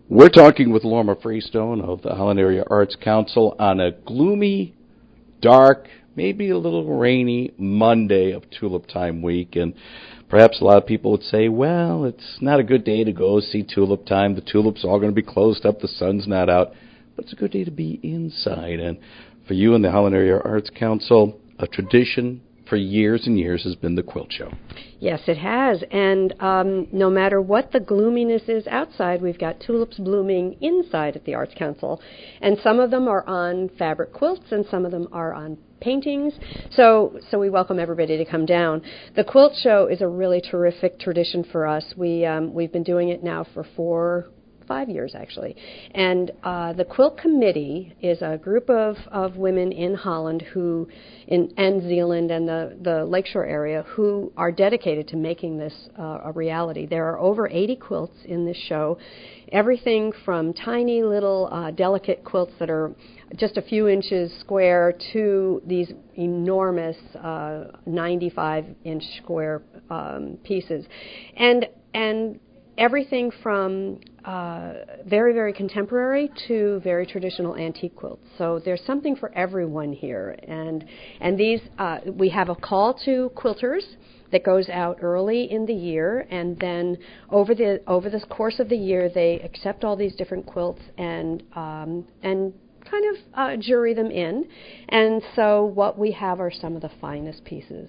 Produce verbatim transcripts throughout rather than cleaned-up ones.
We're talking with Lorma Freestone of the Holland Area Arts Council on a gloomy, dark, maybe a little rainy Monday of Tulip Time week. And perhaps a lot of people would say, well, it's not a good day to go see Tulip Time. The tulips are all going to be closed up. The sun's not out. But it's a good day to be inside. And for you and the Holland Area Arts Council, a tradition for years and years has been the quilt show. Yes, it has. And um, no matter what the gloominess is outside, we've got tulips blooming inside at the Arts Council. And some of them are on fabric quilts and some of them are on paintings. So so we welcome everybody to come down. The quilt show is a really terrific tradition for us. We, um, we've been doing it now for four five years actually. And uh, the Quilt Committee is a group of, of women in Holland who, in and Zeeland and the, the Lakeshore area, who are dedicated to making this uh, a reality. There are over eighty quilts in this show, everything from tiny little uh, delicate quilts that are just a few inches square to these enormous uh, ninety-five inch square um, pieces. And, and everything from uh, very, very contemporary to very traditional antique quilts. So there's something for everyone here. And and these, uh, we have a call to quilters that goes out early in the year, and then over the over the course of the year, they accept all these different quilts and um, and kind of uh, jury them in. And so what we have are some of the finest pieces.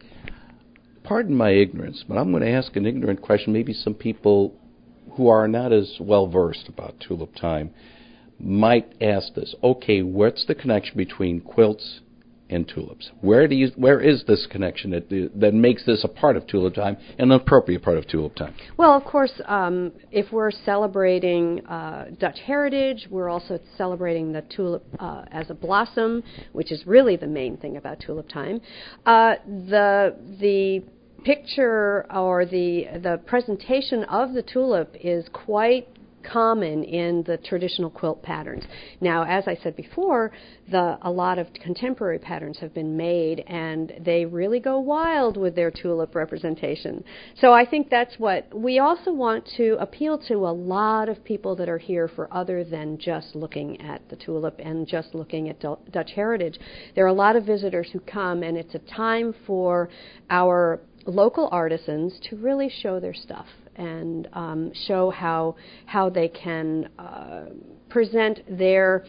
Pardon my ignorance, but I'm going to ask an ignorant question. Maybe some people who are not as well versed about Tulip Time might ask this. Okay, what's the connection between quilts and tulips? Where do you, where is this connection that that makes this a part of Tulip Time, an appropriate part of Tulip Time? Well, of course, um, if we're celebrating uh, Dutch heritage, we're also celebrating the tulip uh, as a blossom, which is really the main thing about Tulip Time. Uh, the the picture or the the presentation of the tulip is quite common in the traditional quilt patterns. Now, as I said before, the a lot of contemporary patterns have been made, and they really go wild with their tulip representation. So I think that's what we also want to appeal to a lot of people that are here for other than just looking at the tulip and just looking at Dutch heritage. There are a lot of visitors who come, and it's a time for our local artisans to really show their stuff and um, show how how they can uh, present their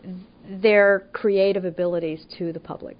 their creative abilities to the public.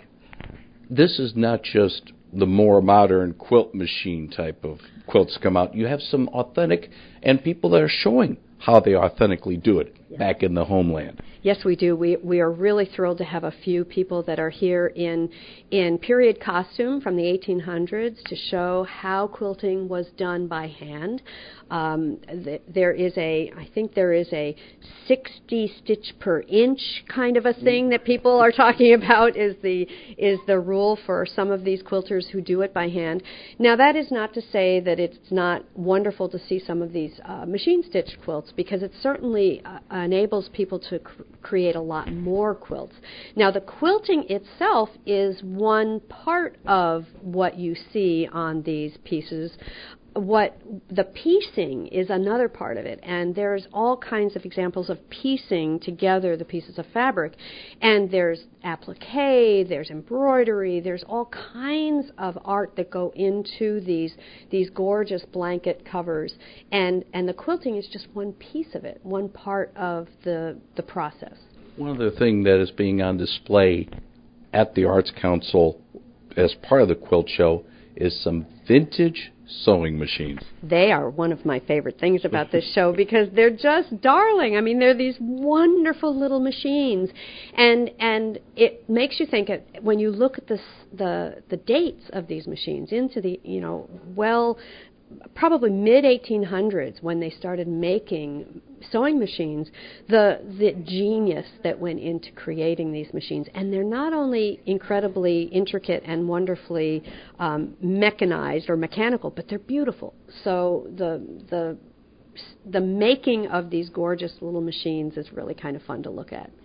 This is not just the more modern quilt machine type of quilts come out. You have some authentic, and people that are showing how they authentically do it yeah. back in the homeland. Yes, we do. We we are really thrilled to have a few people that are here in in period costume from the eighteen hundreds to show how quilting was done by hand. Um, th- there is a, I think there is a sixty stitch per inch kind of a thing that people are talking about is the is the rule for some of these quilters who do it by hand. Now, that is not to say that it's not wonderful to see some of these uh, machine stitched quilts, because it certainly uh, enables people to cr- create a lot more quilts. Now, the quilting itself is one part of what you see on these pieces. What the piecing is another part of it, and there's all kinds of examples of piecing together the pieces of fabric, and there's applique, there's embroidery, there's all kinds of art that go into these these gorgeous blanket covers, and and the quilting is just one piece of it, one part of the the process. One other thing that is being on display at the Arts Council as part of the quilt show is some vintage sewing machines. They are one of my favorite things about this show because they're just darling. I mean, they're these wonderful little machines, and and it makes you think. When you look at the the the dates of these machines into the you know well. probably mid eighteen hundreds when they started making sewing machines, the the genius that went into creating these machines. And they're not only incredibly intricate and wonderfully um, mechanized or mechanical, but they're beautiful. So the the the making of these gorgeous little machines is really kind of fun to look at.